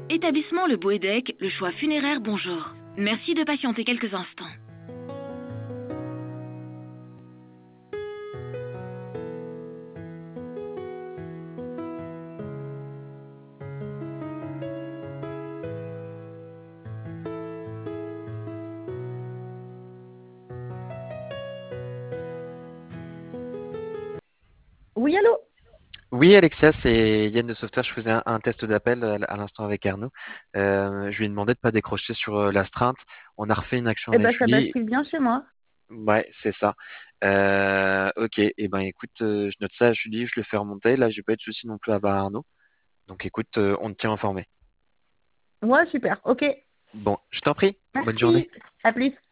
Établissement Le Boédec, le choix funéraire, bonjour. Merci de patienter quelques instants. Oui, allô? Oui, Alexia, c'est Yann de Software. Je faisais un test d'appel à l'instant avec Arnaud. Je lui ai demandé de pas décrocher sur l'astreinte. On a refait une action Eh avec ben, ça Julie. bascule bien chez moi. Ouais, c'est ça. Ok, et ben écoute, je note ça à Julie, je le fais remonter. Là, j'ai pas eu de soucis non plus à voir Arnaud. Donc écoute, on te tient informé. Ouais, super. Ok. Bon, je t'en prie. Bonne journée. Merci. À plus.